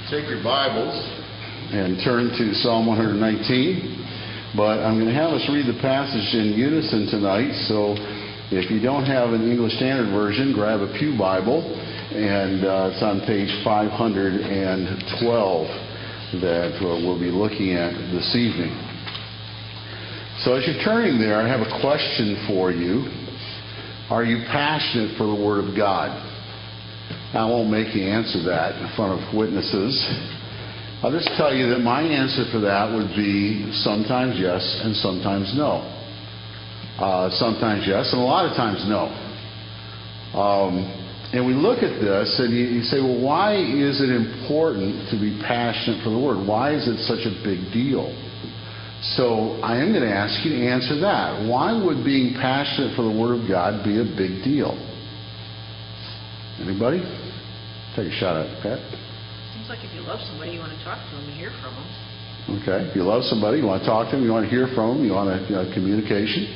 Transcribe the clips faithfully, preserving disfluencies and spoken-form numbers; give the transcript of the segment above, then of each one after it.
Take your Bibles and turn to Psalm one nineteen. But I'm going to have us read the passage in unison tonight. So if you don't have an English Standard Version, grab a pew Bible, and uh, it's on page five twelve that uh, we'll be looking at this evening. So as you're turning there, I have a question for you. Are you passionate for the Word of God? Now, I won't make you answer that in front of witnesses. I'll just tell you that my answer for that would be sometimes yes and sometimes no. Uh, sometimes yes and a lot of times no. Um, and we look at this and you, you say, well, why is it important to be passionate for the Word? Why is it such a big deal? So I am going to ask you to answer that. Why would being passionate for the Word of God be a big deal? Anybody? Take a shot at it, Pat. Seems like if you love somebody, you want to talk to them and hear from them. Okay. If you love somebody, you want to talk to them, you want to hear from them, you want to, you know, communication.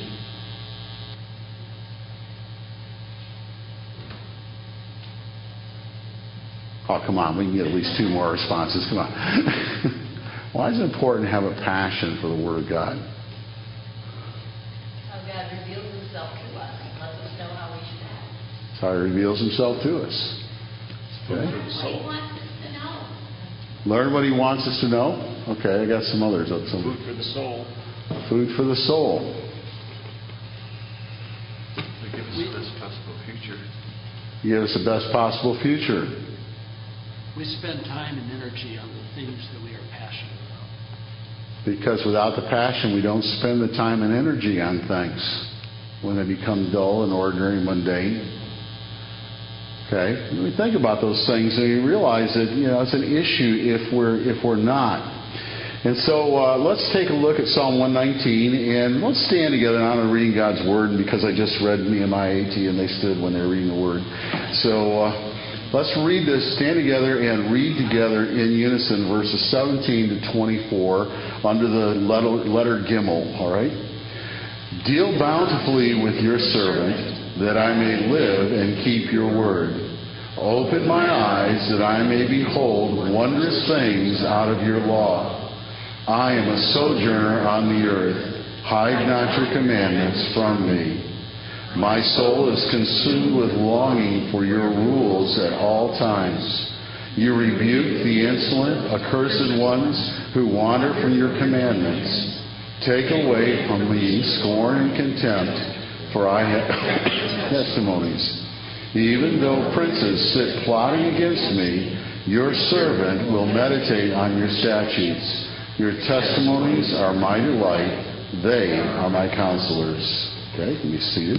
Oh, come on. We can get at least two more responses. Come on. Why is it important to have a passion for the Word of God? How God reveals Himself to us and lets us know how we should act. That's how He reveals Himself to us. Okay. Learn what He wants us to know. Learn what He wants us to know? Okay, I got some others. Some Food for the soul. Food for the soul. They give us the best possible future. Give us the best possible future. We spend time and energy on the things that we are passionate about. Because without the passion, we don't spend the time and energy on things when they become dull and ordinary and mundane. Okay? When we think about those things, and you realize that, you know, it's an issue if we're if we're not. And so uh, let's take a look at Psalm one nineteen, and let's stand together and honor reading God's Word. And because I just read Nehemiah eighteen, and they stood when they were reading the Word. So uh, let's read this, stand together and read together in unison verses seventeen to twenty-four under the letter, letter Gimel, all right? Deal bountifully with your servant, that I may live and keep your word. Open my eyes, that I may behold wondrous things out of your law. I am a sojourner on the earth. Hide not your commandments from me. My soul is consumed with longing for your rules at all times. You rebuke the insolent, accursed ones who wander from your commandments. Take away from me scorn and contempt, for I have testimonies. Even though princes sit plotting against me, your servant will meditate on your statutes. Your testimonies are my delight. They are my counselors. Okay, can be seated.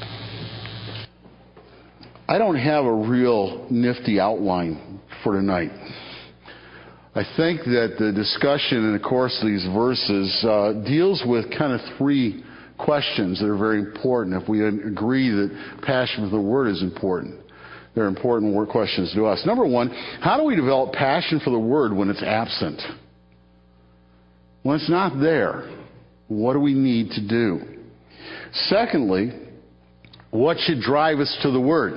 I don't have a real nifty outline for tonight. I think that the discussion in the course of these verses uh, deals with kind of three questions that are very important. If we agree that passion for the Word is important, they're important word questions to us. Number one, how do we develop passion for the Word when it's absent? When it's not there, what do we need to do? Secondly, what should drive us to the Word?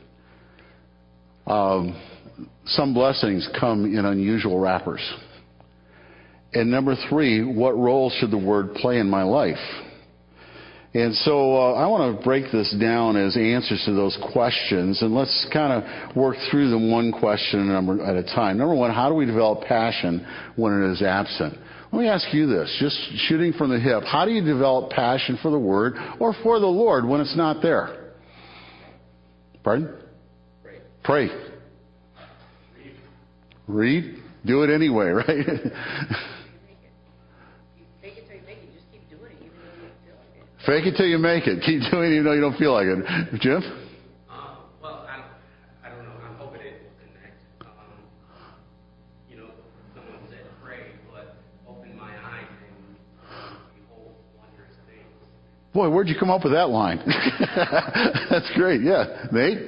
Um, some blessings come in unusual wrappers. And number three, what role should the Word play in my life? And so uh, I want to break this down as answers to those questions, and let's kind of work through them one question at a time. Number one, how do we develop passion when it is absent? Let me ask you this, just shooting from the hip. How do you develop passion for the Word or for the Lord when it's not there? Pardon? Pray. Pray. Read. Read? Do it anyway, right? Fake it till you make it. Just keep doing it even though you don't feel like it. Fake it till you make it. Keep doing it even though you don't feel like it. Jim? Uh, well, I don't, I don't know. I'm hoping it will connect. Um, you know, someone said pray, but open my eyes and behold wondrous things. Boy, where'd you come up with that line? That's great. Yeah. Nate?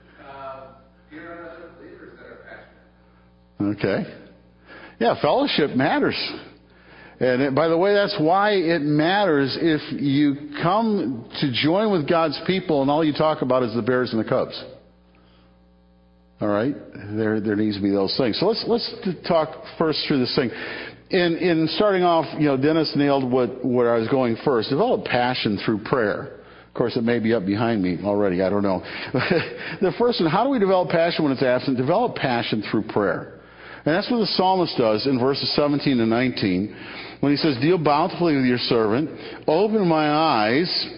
Okay. Yeah, fellowship matters. And it, by the way, that's why it matters if you come to join with God's people and all you talk about is the Bears and the Cubs. All right? There there needs to be those things. So let's let's talk first through this thing. In in starting off, you know, Dennis nailed what, where I was going first. Develop passion through prayer. Of course, it may be up behind me already. I don't know. The first one, how do we develop passion when it's absent? Develop passion through prayer. And that's what the psalmist does in verses seventeen and nineteen when he says, deal bountifully with your servant. Open my eyes.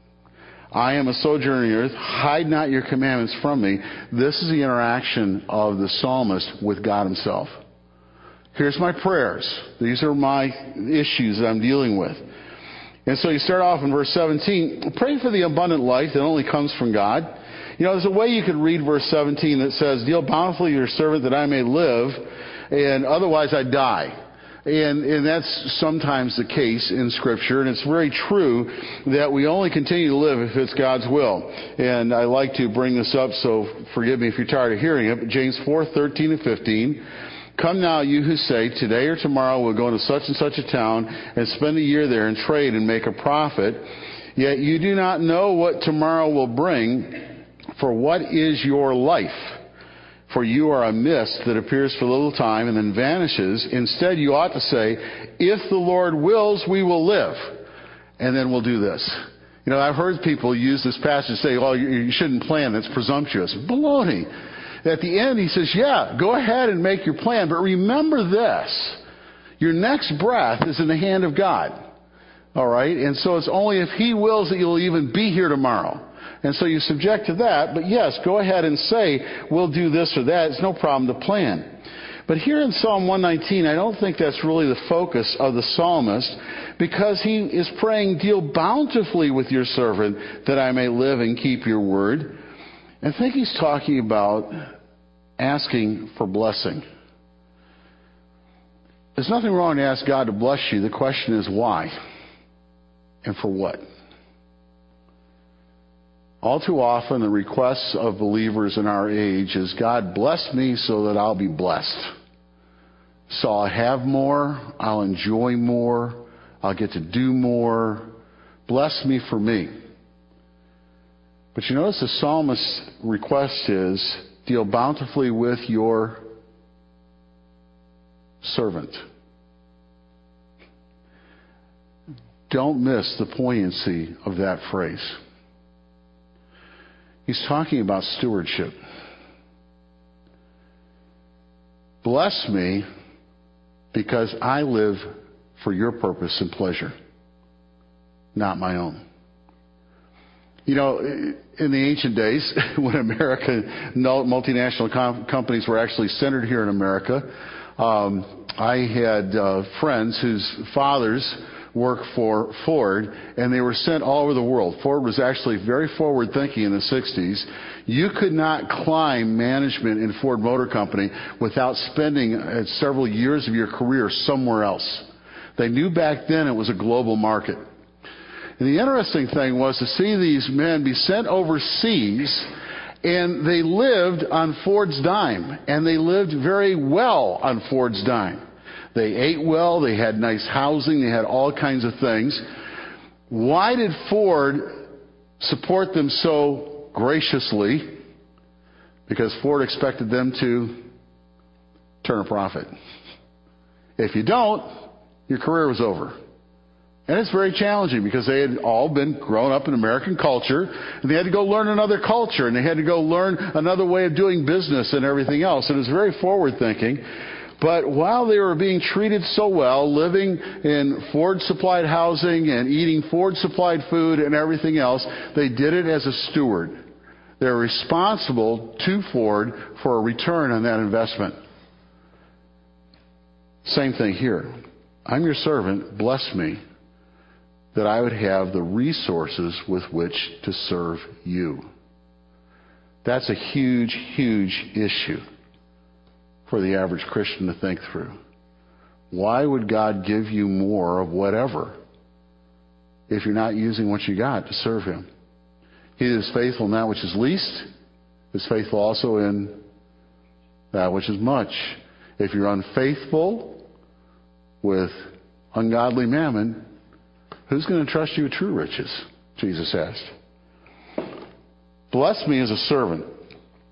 I am a sojourner in the earth. Hide not your commandments from me. This is the interaction of the psalmist with God himself. Here's my prayers. These are my issues that I'm dealing with. And so you start off in verse seventeen. Pray for the abundant life that only comes from God. You know, there's a way you could read verse seventeen that says, deal bountifully with your servant that I may live, and otherwise I die. And, and that's sometimes the case in Scripture, and it's very true that we only continue to live if it's God's will. And I like to bring this up, so forgive me if you're tired of hearing it, but James four, thirteen and fifteen. Come now, you who say, today or tomorrow we'll go into such and such a town and spend a year there and trade and make a profit. Yet you do not know what tomorrow will bring, for what is your life? For you are a mist that appears for a little time and then vanishes. Instead, you ought to say, if the Lord wills, we will live. And then we'll do this. You know, I've heard people use this passage and say, oh, you shouldn't plan. That's presumptuous. Baloney. At the end, he says, yeah, go ahead and make your plan. But remember this. Your next breath is in the hand of God. All right? And so it's only if He wills that you'll even be here tomorrow. And so you subject to that. But yes, go ahead and say, we'll do this or that. It's no problem to plan. But here in Psalm one nineteen, I don't think that's really the focus of the psalmist, because he is praying, deal bountifully with your servant that I may live and keep your word. I think he's talking about asking for blessing. There's nothing wrong to ask God to bless you. The question is why and for what? All too often the requests of believers in our age is, God, bless me so that I'll be blessed. So I'll have more, I'll enjoy more, I'll get to do more. Bless me for me. But you notice the psalmist's request is, deal bountifully with your servant. Don't miss the poignancy of that phrase. He's talking about stewardship. Bless me because I live for your purpose and pleasure, not my own. You know, in the ancient days, when American multinational com- companies were actually centered here in America, um, I had uh, friends whose fathers worked for Ford, and they were sent all over the world. Ford was actually very forward-thinking in the sixties. You could not climb management in Ford Motor Company without spending uh, several years of your career somewhere else. They knew back then it was a global market. And the interesting thing was to see these men be sent overseas, and they lived on Ford's dime, and they lived very well on Ford's dime. They ate well, they had nice housing, they had all kinds of things. Why did Ford support them so graciously? Because Ford expected them to turn a profit. If you don't, your career was over. And it's very challenging because they had all been grown up in American culture, and they had to go learn another culture, and they had to go learn another way of doing business and everything else. And it was very forward-thinking. But while they were being treated so well, living in Ford-supplied housing and eating Ford-supplied food and everything else, they did it as a steward. They're responsible to Ford for a return on that investment. Same thing here. I'm your servant. Bless me that I would have the resources with which to serve you. That's a huge, huge issue for the average Christian to think through. Why would God give you more of whatever if you're not using what you got to serve Him? He that is faithful in that which is least is faithful also in that which is much. If you're unfaithful with ungodly mammon, who's going to trust you with true riches? Jesus asked. Bless me as a servant.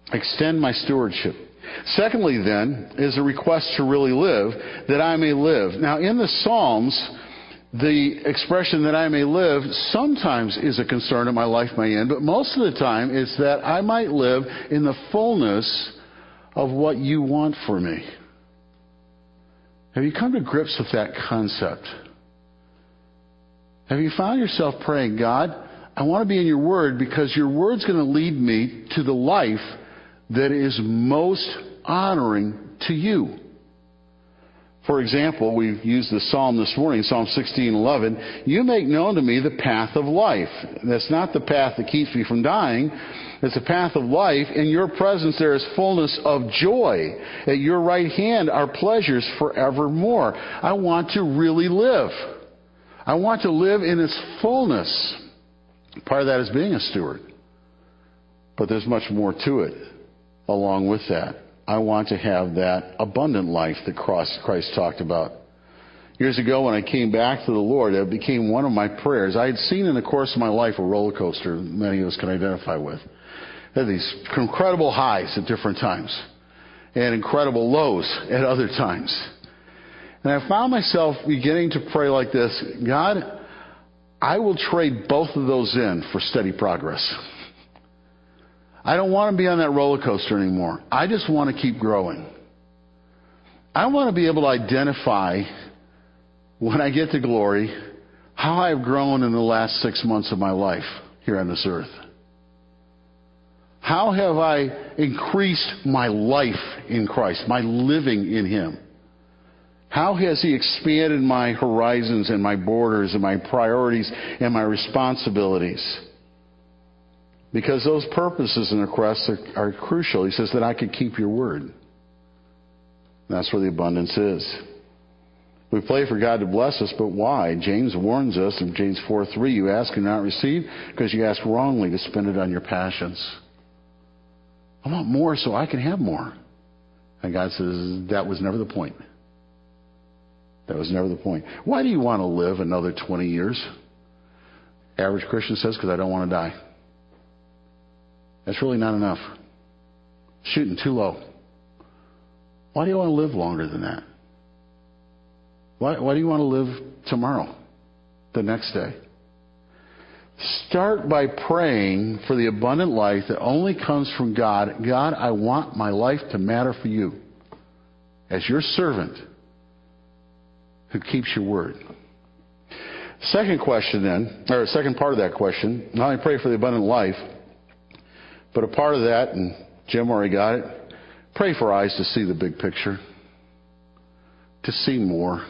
Extend my stewardship. Secondly, then, is a request to really live, that I may live. Now, in the Psalms, the expression that I may live sometimes is a concern that my life may end, but most of the time it's that I might live in the fullness of what you want for me. Have you come to grips with that concept? Have you found yourself praying, God, I want to be in your word because your word's going to lead me to the life that is most honoring to you. For example, we used the psalm this morning, Psalm sixteen eleven. You make known to me the path of life. That's not the path that keeps me from dying. It's the path of life. In your presence there is fullness of joy. At your right hand are pleasures forevermore. I want to really live. I want to live in its fullness. Part of that is being a steward. But there's much more to it along with that. I want to have that abundant life that Christ talked about. Years ago when I came back to the Lord, it became one of my prayers. I had seen in the course of my life a roller coaster many of us can identify with. It had these incredible highs at different times and incredible lows at other times. And I found myself beginning to pray like this, God, I will trade both of those in for steady progress. I don't want to be on that roller coaster anymore. I just want to keep growing. I want to be able to identify when I get to glory how I've grown in the last six months of my life here on this earth. How have I increased my life in Christ, my living in Him? How has He expanded my horizons and my borders and my priorities and my responsibilities? Because those purposes and requests are, are crucial. He says that I could keep your word. That's where the abundance is. We pray for God to bless us, but why? James warns us in James four three, you ask and not receive because you ask wrongly to spend it on your passions. I want more so I can have more. And God says that was never the point. That was never the point. Why do you want to live another twenty years? Average Christian says, because I don't want to die. That's really not enough. Shooting too low. Why do you want to live longer than that? Why, why do you want to live tomorrow, the next day? Start by praying for the abundant life that only comes from God. God, I want my life to matter for you as your servant who keeps your word. Second question then, or second part of that question, not only pray for the abundant life, but a part of that, and Jim already got it, pray for eyes to see the big picture, to see more.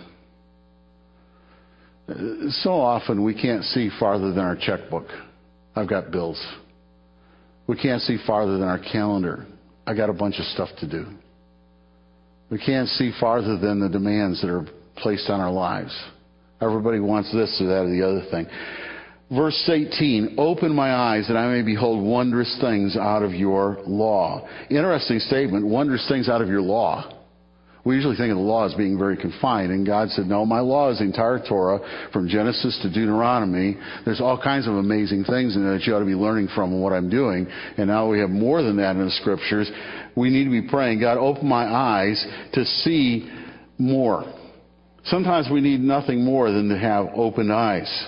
So often we can't see farther than our checkbook. I've got bills. We can't see farther than our calendar. I got a bunch of stuff to do. We can't see farther than the demands that are placed on our lives. Everybody wants this or that or the other thing. Verse eighteen, open my eyes that I may behold wondrous things out of your law. Interesting statement, wondrous things out of your law. We usually think of the law as being very confined, and God said, no, my law is the entire Torah, from Genesis to Deuteronomy. There's all kinds of amazing things in there that you ought to be learning from what I'm doing. And now we have more than that in the Scriptures. We need to be praying, God, open my eyes to see more. Sometimes we need nothing more than to have open eyes.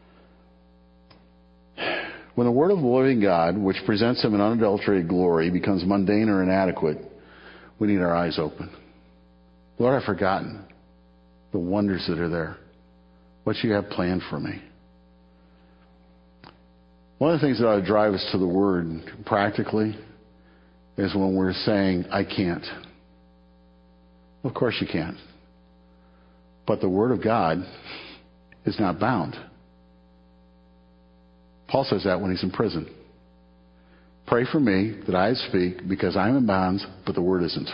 When the Word of the living God, which presents Him in unadulterated glory, becomes mundane or inadequate, we need our eyes open. Lord, I've forgotten the wonders that are there, what you have planned for me. One of the things that ought to drive us to the Word practically is when we're saying, I can't. Of course you can't. But the Word of God is not bound. Paul says that when he's in prison. Pray for me that I speak because I'm in bonds, but the Word isn't.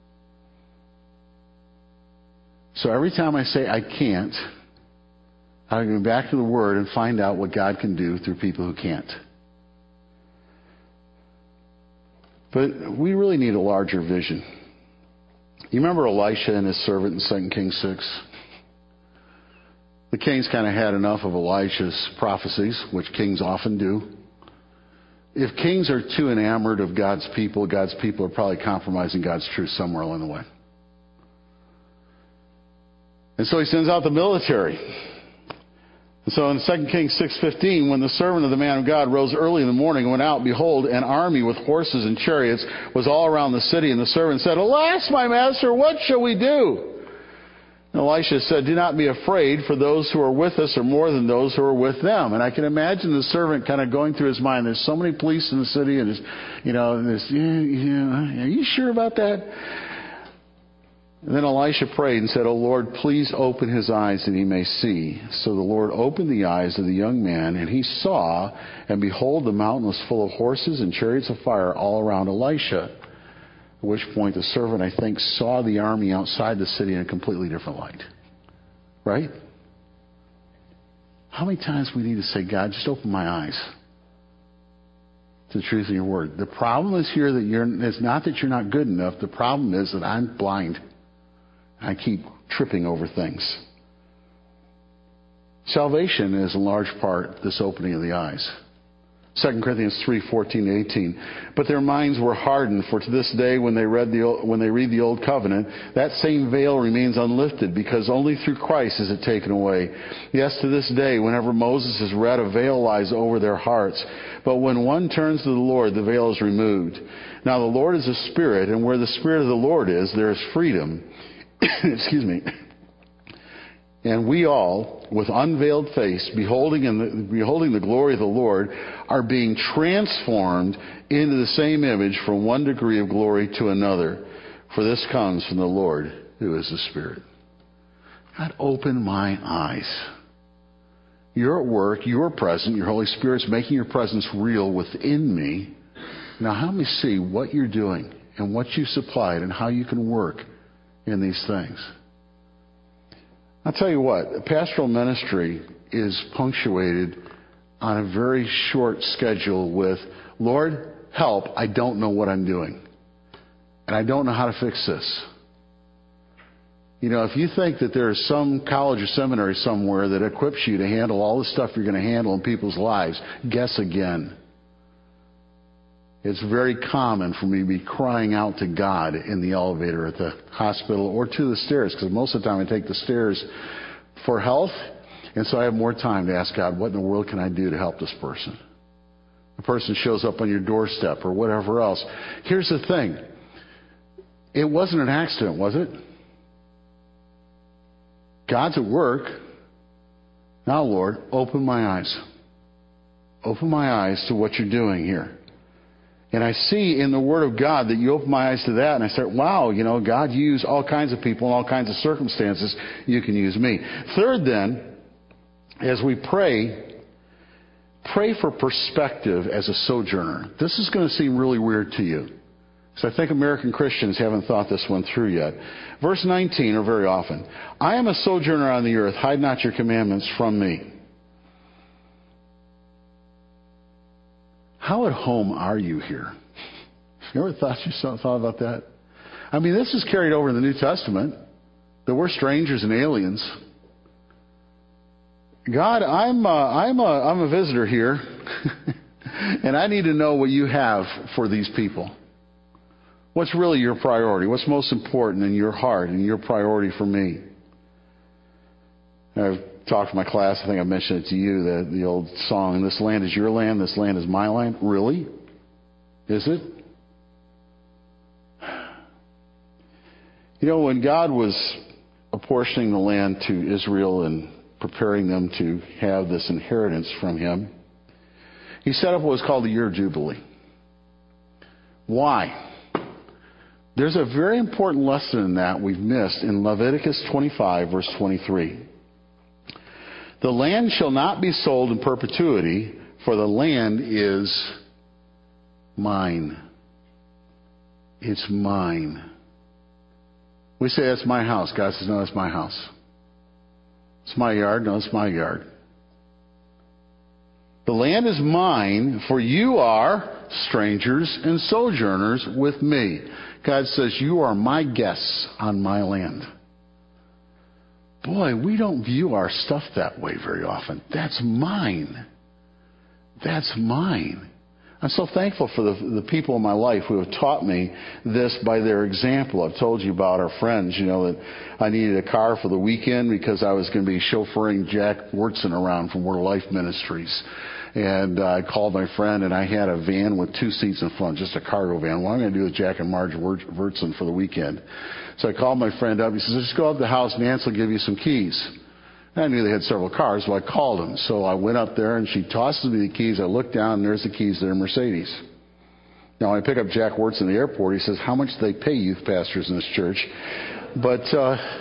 So every time I say I can't, I go back to the Word and find out what God can do through people who can't. But we really need a larger vision. You remember Elisha and his servant in Second Kings six? The kings kind of had enough of Elisha's prophecies, which kings often do. if kings are too enamored of God's people, God's people are probably compromising God's truth somewhere along the way. And so he sends out the military. And so in Second Kings six fifteen, when the servant of the man of God rose early in the morning and went out, behold, an army with horses and chariots was all around the city. And the servant said, Alas, my master, what shall we do? And Elisha said, Do not be afraid, for those who are with us are more than those who are with them. And I can imagine the servant kind of going through his mind, there's so many police in the city, and, you know, and this, yeah, yeah, are you sure about that? And then Elisha prayed and said, O Lord, please open his eyes that he may see. So the Lord opened the eyes of the young man, and he saw, and behold, the mountain was full of horses and chariots of fire all around Elisha. At which point the servant, I think, saw the army outside the city in a completely different light. Right? How many times we need to say, God, just open my eyes to the truth of your word. The problem is here that you're, it's not that you're not good enough. The problem is that I'm blind. I keep tripping over things. Salvation is in large part this opening of the eyes. Second Corinthians three fourteen to eighteen. But their minds were hardened, for to this day when they read the when they read the old covenant, that same veil remains unlifted, because only through Christ is it taken away. Yes, to this day, whenever Moses is read, a veil lies over their hearts. But when one turns to the Lord, the veil is removed. Now the Lord is a spirit, and where the Spirit of the Lord is, there is freedom. Excuse me. And we all, with unveiled face, beholding in the, beholding the glory of the Lord, are being transformed into the same image from one degree of glory to another. For this comes from the Lord, who is the Spirit. God, open my eyes. You're at work, you're present, your Holy Spirit's making your presence real within me. Now help me see what you're doing and what you supplied and how you can work in these things. I'll tell you what, pastoral ministry is punctuated on a very short schedule with, Lord, help, I don't know what I'm doing. And I don't know how to fix this. You know, if you think that there is some college or seminary somewhere that equips you to handle all the stuff you're going to handle in people's lives, guess again. It's very common for me to be crying out to God in the elevator at the hospital or to the stairs, because most of the time I take the stairs for health, and so I have more time to ask God, what in the world can I do to help this person? The person shows up on your doorstep or whatever else. Here's the thing. It wasn't an accident, was it? God's at work. Now, Lord, open my eyes. Open my eyes to what you're doing here. And I see in the Word of God that you open my eyes to that, and I start, wow, you know, God used all kinds of people in all kinds of circumstances. You can use me. Third, then, as we pray, pray for perspective as a sojourner. This is going to seem really weird to you, because I think American Christians haven't thought this one through yet. Verse nineteen, or very often, I am a sojourner on the earth. Hide not your commandments from me. How at home are you here? You ever thought you thought about that? I mean, this is carried over in the New Testament, that we're strangers and aliens. God, I'm a, I'm a, I'm a visitor here, and I need to know what you have for these people. What's really your priority? What's most important in your heart and your priority for me? I've talked to my class, I think I mentioned it to you, the, the old song, this land is your land, this land is my land. Really? Is it? You know, when God was apportioning the land to Israel and preparing them to have this inheritance from him, he set up what was called the year of Jubilee. Why? There's a very important lesson in that we've missed in Leviticus twenty-five, verse twenty-three. The land shall not be sold in perpetuity, for the land is mine. It's mine. We say, that's my house. God says, no, that's my house. It's my yard. No, it's my yard. The land is mine, for you are strangers and sojourners with me. God says, you are my guests on my land. Boy, we don't view our stuff that way very often. That's mine. That's mine. I'm so thankful for the, the people in my life who have taught me this by their example. I've told you about our friends, you know, that I needed a car for the weekend because I was going to be chauffeuring Jack Wurtson around from Word of Life Ministries. And uh, I called my friend, and I had a van with two seats in front, just a cargo van. What am I going to do with Jack and Marge Wurtson for the weekend? So I called my friend up. He says, just go up to the house, Nancy will give you some keys. And I knew they had several cars, so I called him. So I went up there, and she tosses me the keys. I look down, and there's the keys to their Mercedes. Now, when I pick up Jack Wurtson in the airport, he says, how much do they pay youth pastors in this church? But uh,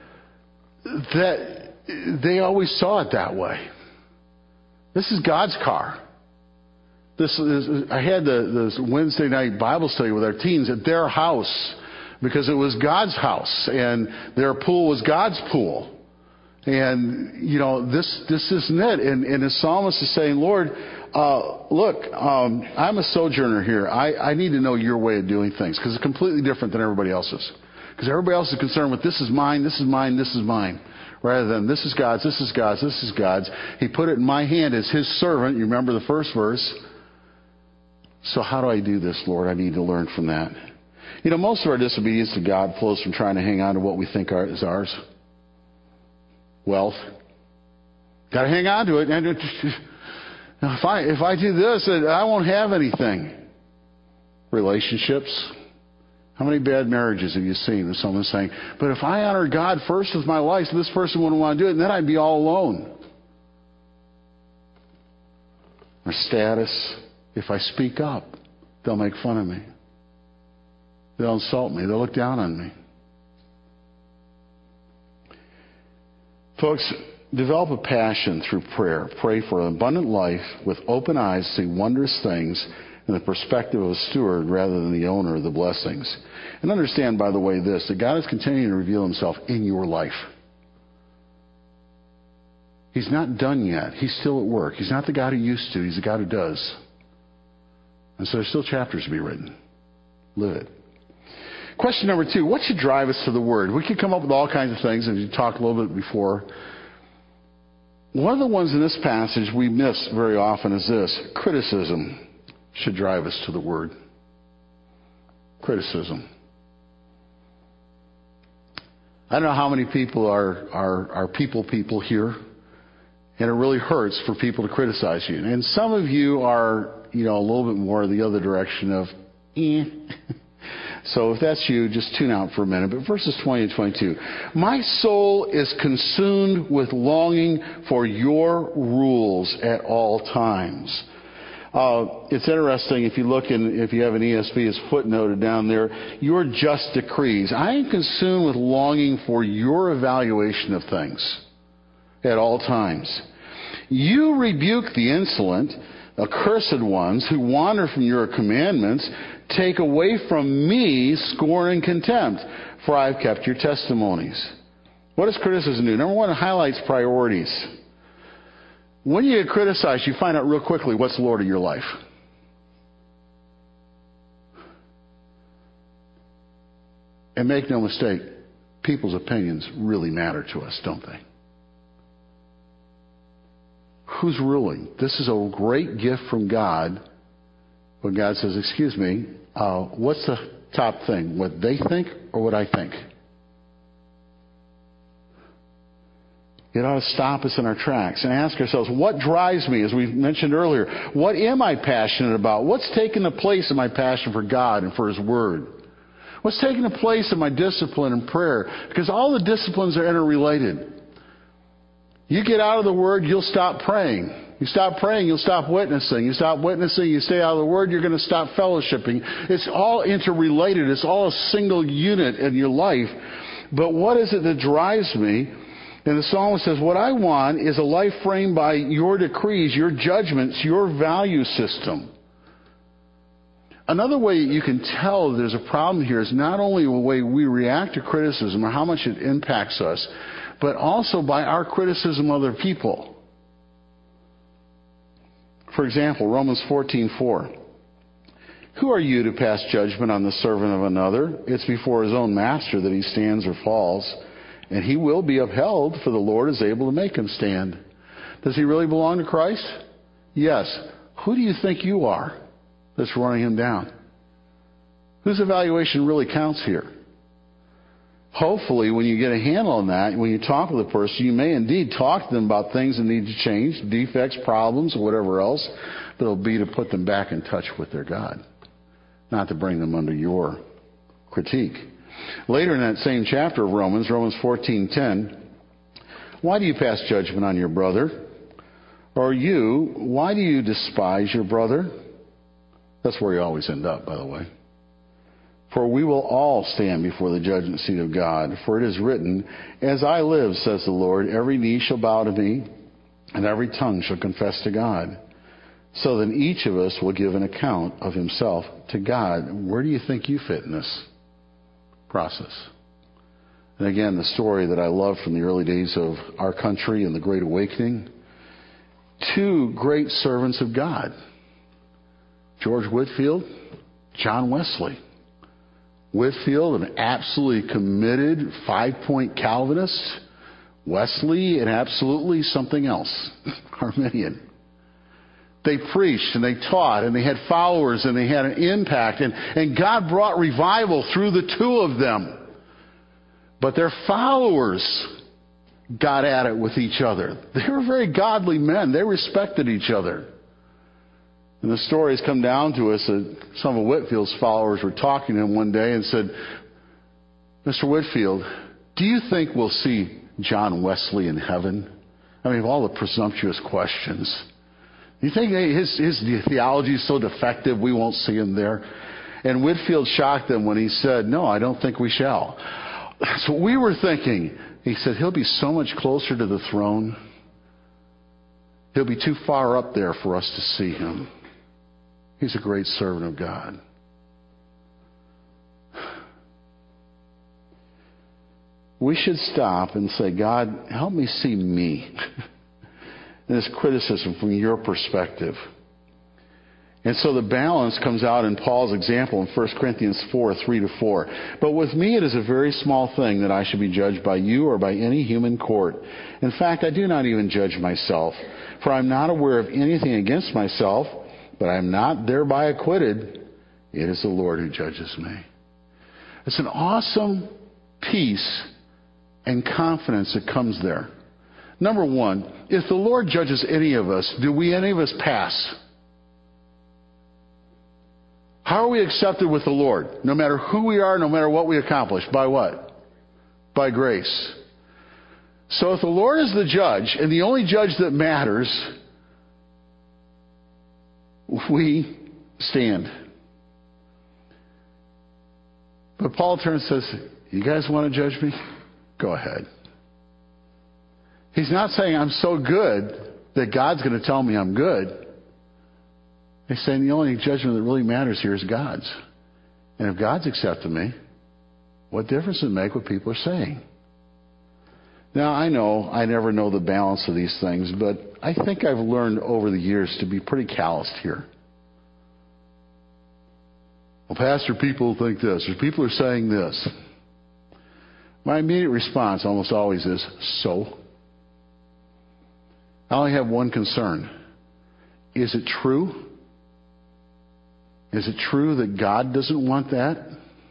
that they always saw it that way. This is God's car. This is, I had the, this Wednesday night Bible study with our teens at their house because it was God's house, and their pool was God's pool. And, you know, this this isn't it. And, and the psalmist is saying, Lord, uh, look, um, I'm a sojourner here. I, I need to know your way of doing things because it's completely different than everybody else's. Because everybody else is concerned with this is mine, this is mine, this is mine. Rather than this is God's, this is God's, this is God's. He put it in my hand as his servant. You remember the first verse. So how do I do this, Lord? I need to learn from that. You know, most of our disobedience to God flows from trying to hang on to what we think is ours. Wealth. Got to hang on to it. And if I if I do this, I won't have anything. Relationships. How many bad marriages have you seen with someone saying, but if I honor God first with my life, this person wouldn't want to do it, and then I'd be all alone. Or status. If I speak up, they'll make fun of me. They'll insult me. They'll look down on me. Folks, develop a passion through prayer. Pray for an abundant life with open eyes to see wondrous things in the perspective of a steward rather than the owner of the blessings. And understand, by the way, this, that God is continuing to reveal himself in your life. He's not done yet. He's still at work. He's not the God who used to. He's the God who does. And so there's still chapters to be written. Live it. Question number two, what should drive us to the Word? We could come up with all kinds of things, as you talked a little bit before. One of the ones in this passage we miss very often is this. Criticism should drive us to the Word. Criticism. I don't know how many people are, are, are people people here, and it really hurts for people to criticize you. And some of you are, you know, a little bit more the other direction of, eh. So if that's you, just tune out for a minute. But verses twenty and twenty-two. My soul is consumed with longing for your rules at all times. Uh, it's interesting if you look in, if you have an E S V, it's footnoted down there, your just decrees. I am consumed with longing for your evaluation of things at all times. You rebuke the insolent, accursed ones who wander from your commandments. Take away from me scorn and contempt, for I have kept your testimonies. What does criticism do? Number one, it highlights priorities. When you get criticized, you find out real quickly what's the Lord of your life. And make no mistake, people's opinions really matter to us, don't they? Who's ruling? This is a great gift from God. When God says, excuse me, uh, what's the top thing? What they think or what I think? It ought to stop us in our tracks and ask ourselves, what drives me? As we mentioned earlier, what am I passionate about? What's taking the place of my passion for God and for His Word? What's taking the place of my discipline and prayer? Because all the disciplines are interrelated. You get out of the Word, you'll stop praying. You stop praying, you'll stop witnessing. You stop witnessing, you stay out of the Word, you're going to stop fellowshipping. It's all interrelated. It's all a single unit in your life. But what is it that drives me? And the psalmist says, what I want is a life framed by your decrees, your judgments, your value system. Another way you can tell there's a problem here is not only the way we react to criticism or how much it impacts us, but also by our criticism of other people. For example, Romans fourteen four. Who are you to pass judgment on the servant of another? It's before his own master that he stands or falls, and he will be upheld, for the Lord is able to make him stand. Does he really belong to Christ? Yes. Who do you think you are? that's running him down? Whose evaluation really counts here? Hopefully, when you get a handle on that, when you talk with a person, you may indeed talk to them about things that need to change, defects, problems, or whatever else, but it'll be to put them back in touch with their God, not to bring them under your critique. Later in that same chapter of Romans, Romans fourteen ten, why do you pass judgment on your brother? Or you, why do you despise your brother? That's where you always end up, by the way. For we will all stand before the judgment seat of God. For it is written, as I live, says the Lord, every knee shall bow to me, and every tongue shall confess to God. So then each of us will give an account of himself to God. Where do you think you fit in this process? And again, the story that I love from the early days of our country and the Great Awakening. Two great servants of God. George Whitefield, John Wesley. Whitefield, an absolutely committed five-point Calvinist. Wesley, an absolutely something else, Arminian. They preached and they taught and they had followers and they had an impact. And, and God brought revival through the two of them. But their followers got at it with each other. They were very godly men. They respected each other. And the stories come down to us that some of Whitefield's followers were talking to him one day and said, Mister Whitefield, do you think we'll see John Wesley in heaven? I mean, of all the presumptuous questions. Do you think his, his theology is so defective we won't see him there? And Whitefield shocked them when he said, no, I don't think we shall. That's what we were thinking. He said, he'll be so much closer to the throne. He'll be too far up there for us to see him. He's a great servant of God. We should stop and say, God, help me see me in this criticism from your perspective. And so the balance comes out in Paul's example in First Corinthians four, three to four. But with me it is a very small thing that I should be judged by you or by any human court. In fact, I do not even judge myself, for I am not aware of anything against myself, but I am not thereby acquitted. It is the Lord who judges me. It's an awesome peace and confidence that comes there. Number one, if the Lord judges any of us, do we any of us pass? How are we accepted with the Lord? No matter who we are, no matter what we accomplish. By what? By grace. So if the Lord is the judge, and the only judge that matters, we stand. But Paul turns and says, you guys want to judge me? Go ahead. He's not saying I'm so good that God's going to tell me I'm good. He's saying the only judgment that really matters here is God's. And if God's accepted me, what difference does it make what people are saying? Now, I know I never know the balance of these things, but I think I've learned over the years to be pretty calloused here. Well, Pastor, people think this, or people are saying this. My immediate response almost always is, so? I only have one concern. Is it true? Is it true that God doesn't want that?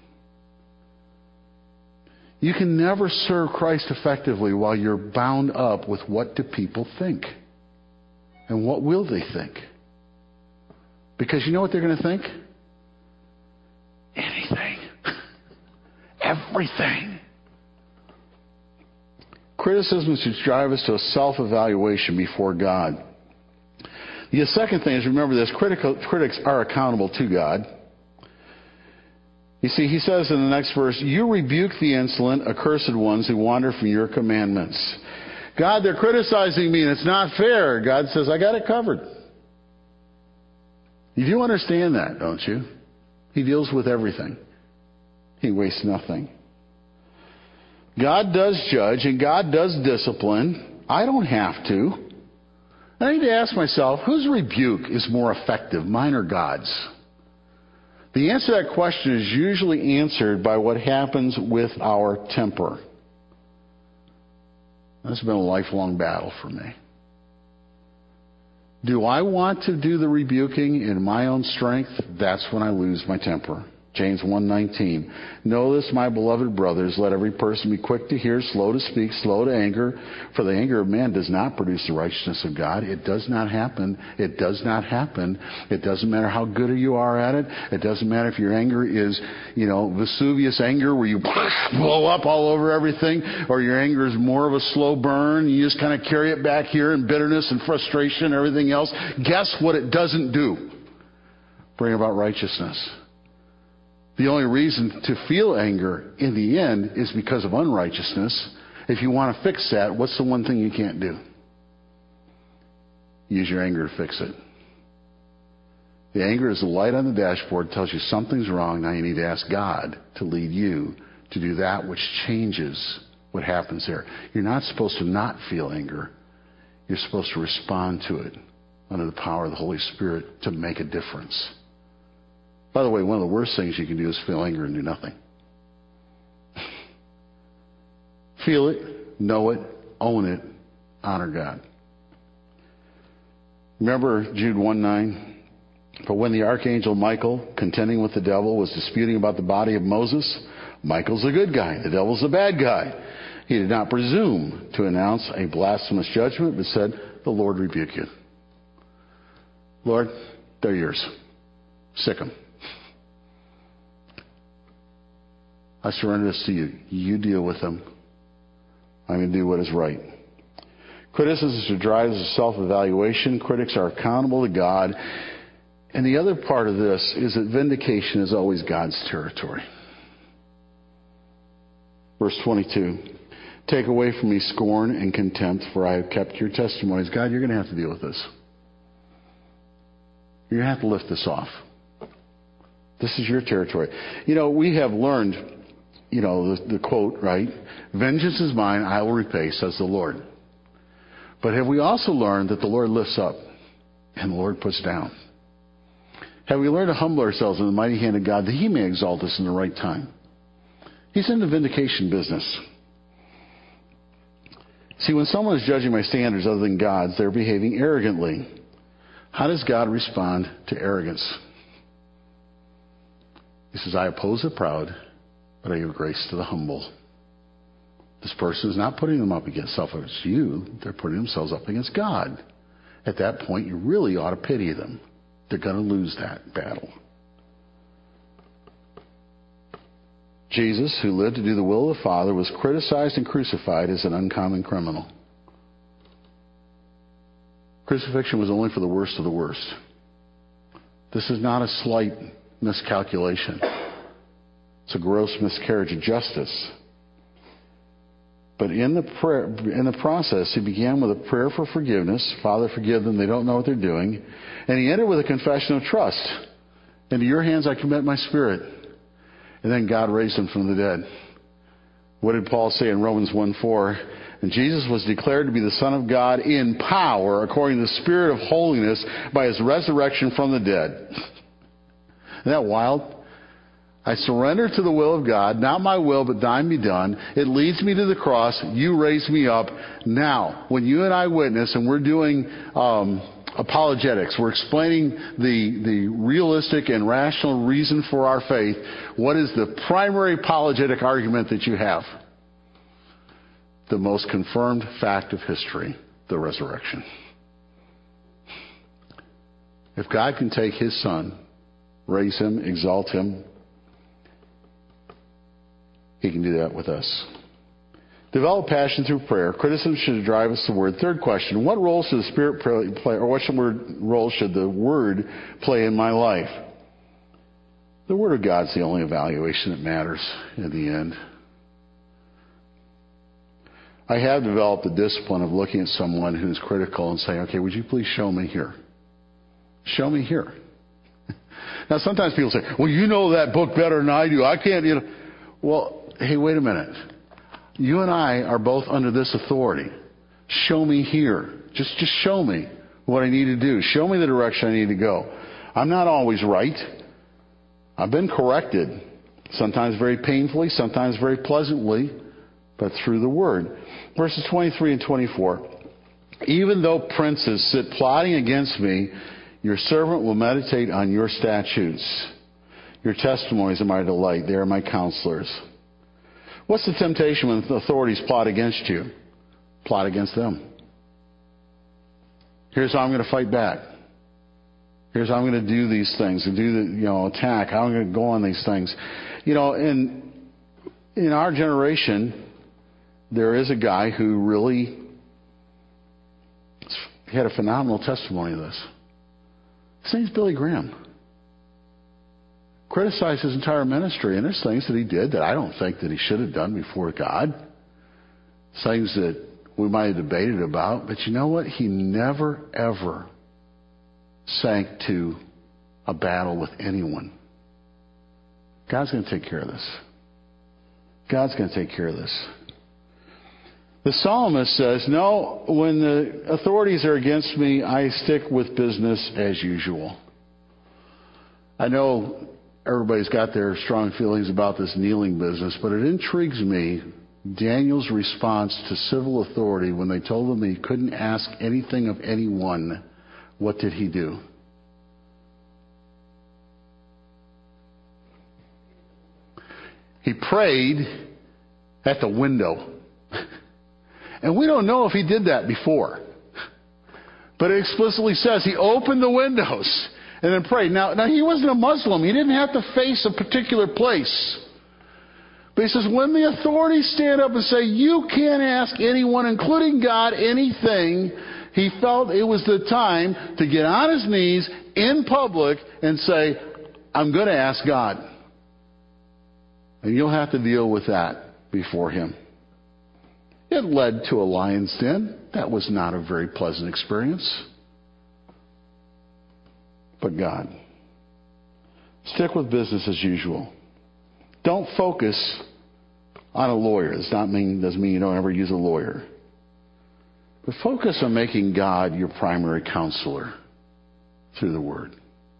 You can never serve Christ effectively while you're bound up with what do people think? And what will they think? Because you know what they're going to think? Anything. Everything. Criticism should drive us to a self-evaluation before God. The second thing is, remember this, critical, critics are accountable to God. You see, he says in the next verse, you rebuke the insolent, accursed ones who wander from your commandments. God, they're criticizing me and it's not fair. God says, I got it covered. You do understand that, don't you? He deals with everything. He wastes nothing. God does judge and God does discipline. I don't have to. I need to ask myself, whose rebuke is more effective, mine or God's? The answer to that question is usually answered by what happens with our temper. That's been a lifelong battle for me. Do I want to do the rebuking in my own strength? That's when I lose my temper. James one nineteen. Know this, my beloved brothers, let every person be quick to hear, slow to speak, slow to anger. For the anger of man does not produce the righteousness of God. It does not happen. It does not happen. It doesn't matter how good you are at it. It doesn't matter if your anger is, you know, Vesuvius anger where you blow up all over everything, or your anger is more of a slow burn. You just kind of carry it back here in bitterness and frustration and everything else. Guess what it doesn't do? Bring about righteousness. The only reason to feel anger in the end is because of unrighteousness. If you want to fix that, what's the one thing you can't do? Use your anger to fix it. The anger is the light on the dashboard, tells you something's wrong. Now you need to ask God to lead you to do that which changes what happens there. You're not supposed to not feel anger. You're supposed to respond to it under the power of the Holy Spirit to make a difference. By the way, one of the worst things you can do is feel anger and do nothing. Feel it, know it, own it, honor God. Remember Jude one nine? For when the archangel Michael, contending with the devil, was disputing about the body of Moses, Michael's a good guy, the devil's a bad guy. He did not presume to announce a blasphemous judgment, but said, the Lord rebuke you. Lord, they're yours. Sick them. I surrender this to you. You deal with them. I'm going to do what is right. Criticism is to drive us to self-evaluation. Critics are accountable to God. And the other part of this is that vindication is always God's territory. Verse twenty-two. Take away from me scorn and contempt, for I have kept your testimonies. God, you're going to have to deal with this. You're going to have to lift this off. This is your territory. You know, we have learned, you know, the, the quote, right? Vengeance is mine, I will repay, says the Lord. But have we also learned that the Lord lifts up and the Lord puts down? Have we learned to humble ourselves in the mighty hand of God that He may exalt us in the right time? He's in the vindication business. See, when someone is judging by standards other than God's, they're behaving arrogantly. How does God respond to arrogance? He says, I oppose the proud, but I give grace to the humble. This person is not putting them up against self against you. They're putting themselves up against God. At that point, you really ought to pity them. They're going to lose that battle. Jesus, who lived to do the will of the Father, was criticized and crucified as an uncommon criminal. Crucifixion was only for the worst of the worst. This is not a slight miscalculation. It's a gross miscarriage of justice. But in the prayer, in the process, he began with a prayer for forgiveness. Father, forgive them. They don't know what they're doing. And he ended with a confession of trust. Into your hands I commit my spirit. And then God raised him from the dead. What did Paul say in Romans one four? And Jesus was declared to be the Son of God in power, according to the Spirit of holiness, by his resurrection from the dead. Isn't that wild? I surrender to the will of God. Not my will, but thine be done. It leads me to the cross. You raise me up. Now, when you and I witness, and we're doing um, apologetics, we're explaining the, the realistic and rational reason for our faith, what is the primary apologetic argument that you have? The most confirmed fact of history, the resurrection. If God can take his Son, raise him, exalt him, he can do that with us. Develop passion through prayer. Criticism should drive us to the Word. Third question, what role should the Spirit play, or what role should the Word play in my life? The Word of God's the only evaluation that matters in the end. I have developed the discipline of looking at someone who's critical and saying, okay, would you please show me here? Show me here. Now, sometimes people say, well, you know that book better than I do. I can't, you know. Well, hey, wait a minute. You and I are both under this authority. Show me here. Just, just show me what I need to do. Show me the direction I need to go. I'm not always right. I've been corrected. Sometimes very painfully, sometimes very pleasantly, but through the Word. Verses twenty-three and twenty-four. Even though princes sit plotting against me, your servant will meditate on your statutes. Your testimonies are my delight. They are my counselors. What's the temptation when the authorities plot against you? Plot against them. Here's how I'm going to fight back. Here's how I'm going to do these things and do the, you know, attack. How I'm going to go on these things. You know, in, in our generation, there is a guy who really had a phenomenal testimony of this. His name's Billy Graham. Criticized his entire ministry, and there's things that he did that I don't think that he should have done before God. Things that we might have debated about, but you know what? He never, ever sank to a battle with anyone. God's going to take care of this. God's going to take care of this. The psalmist says, no, when the authorities are against me, I stick with business as usual. I know everybody's got their strong feelings about this kneeling business, but it intrigues me, Daniel's response to civil authority when they told him he couldn't ask anything of anyone. What did he do? He prayed at the window. And we don't know if he did that before. But it explicitly says he opened the windows and then prayed. Now, now he wasn't a Muslim. He didn't have to face a particular place. But he says, when the authorities stand up and say, you can't ask anyone, including God, anything, he felt it was the time to get on his knees in public and say, I'm going to ask God. And you'll have to deal with that before him. It led to a lion's den. That was not a very pleasant experience. But God. Stick with business as usual. Don't focus on a lawyer. Does not mean doesn't mean you don't ever use a lawyer. But focus on making God your primary counselor through the Word.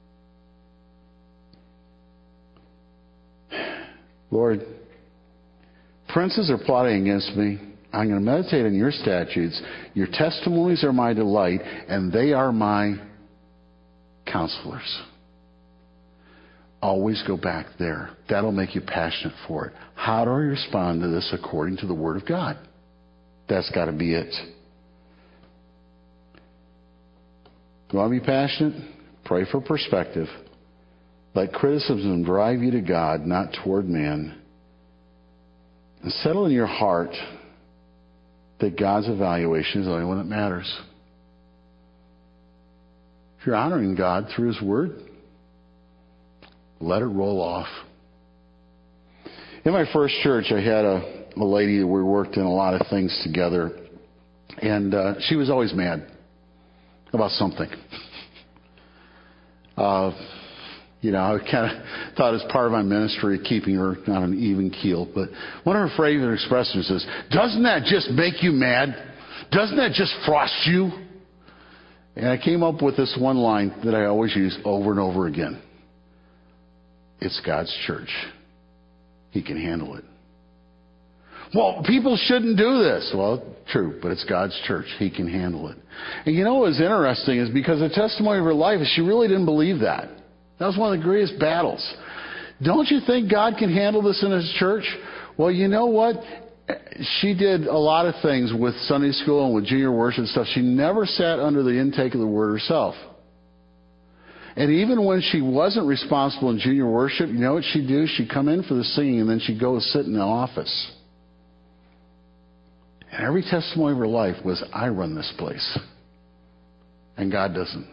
Lord, princes are plotting against me. I'm going to meditate on your statutes. Your testimonies are my delight, and they are my counselors. Always go back there. That'll make you passionate for it. How do I respond to this according to the Word of God? That's got to be it. You want to be passionate? Pray for perspective. Let criticism drive you to God, not toward man. And settle in your heart that God's evaluation is the only one that matters. If you're honoring God through His Word, let it roll off. In my first church, I had a, a lady that we worked in a lot of things together, and uh, she was always mad about something. Uh, you know, I kind of thought as part of my ministry keeping her on an even keel. But one of her favorite expressions is, doesn't that just make you mad? Doesn't that just frost you? And I came up with this one line that I always use over and over again. It's God's church. He can handle it. Well, people shouldn't do this. Well, true, but it's God's church. He can handle it. And you know what was interesting is because the testimony of her life is she really didn't believe that. That was one of the greatest battles. Don't you think God can handle this in His church? Well, you know what? She did a lot of things with Sunday school and with junior worship and stuff. She never sat under the intake of the Word herself. And even when she wasn't responsible in junior worship, you know what she'd do? She'd come in for the singing and then she'd go sit in the office. And every testimony of her life was, I run this place. And God doesn't.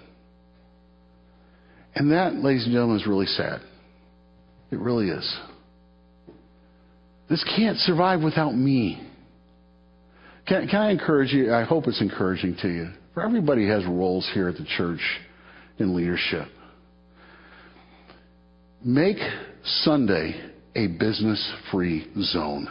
And that, ladies and gentlemen, is really sad. It really is. This can't survive without me. Can, can I encourage you? I hope it's encouraging to you. For everybody has roles here at the church in leadership. Make Sunday a business-free zone.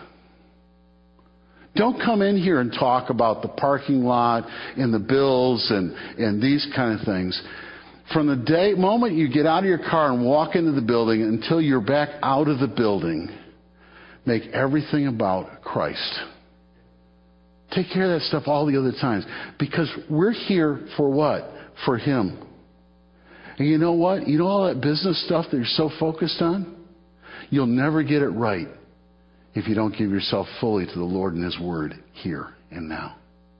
Don't come in here and talk about the parking lot and the bills and, and these kind of things. From the day moment you get out of your car and walk into the building until you're back out of the building, make everything about Christ. Take care of that stuff all the other times. Because we're here for what? For Him. And you know what? You know all that business stuff that you're so focused on? You'll never get it right if you don't give yourself fully to the Lord and His Word here and now.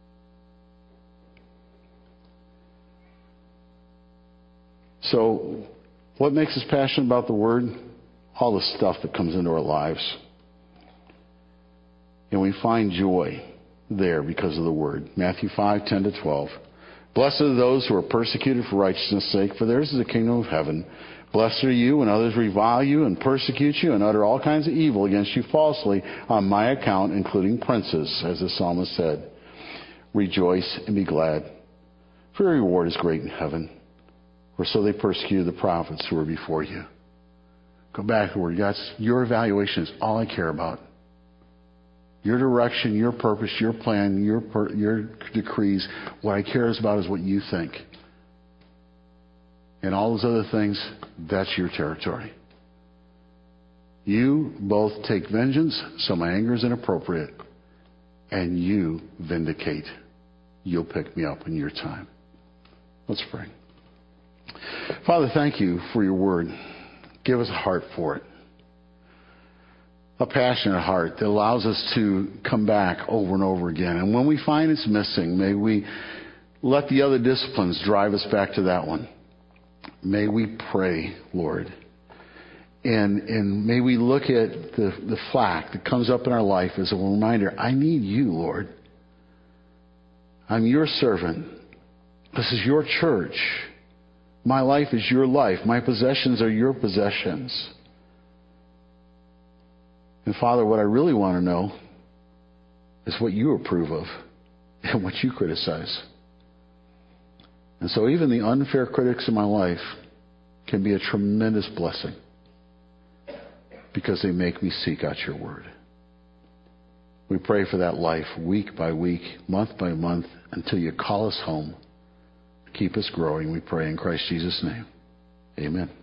So, what makes us passionate about the Word? All the stuff that comes into our lives. And we find joy there because of the Word. Matthew five, ten to twelve. Blessed are those who are persecuted for righteousness' sake, for theirs is the kingdom of heaven. Blessed are you when others revile you and persecute you and utter all kinds of evil against you falsely on my account, including princes, as the psalmist said. Rejoice and be glad, for your reward is great in heaven. For so they persecuted the prophets who were before you. Go back to the Word. God's, your evaluation is all I care about. Your direction, your purpose, your plan, your per, your decrees. What I care about is what you think. And all those other things, that's your territory. You both take vengeance, so my anger is inappropriate, and you vindicate. You'll pick me up in your time. Let's pray. Father, thank you for your word. Give us a heart for it. A passionate heart that allows us to come back over and over again. And when we find it's missing, may we let the other disciplines drive us back to that one. May we pray, Lord. And and may we look at the, the flack that comes up in our life as a reminder, I need you, Lord. I'm your servant. This is your church. My life is your life. My possessions are your possessions. And Father, what I really want to know is what you approve of and what you criticize. And so even the unfair critics in my life can be a tremendous blessing because they make me seek out your word. We pray for that life week by week, month by month, until you call us home. Keep us growing, we pray in Christ Jesus' name. Amen.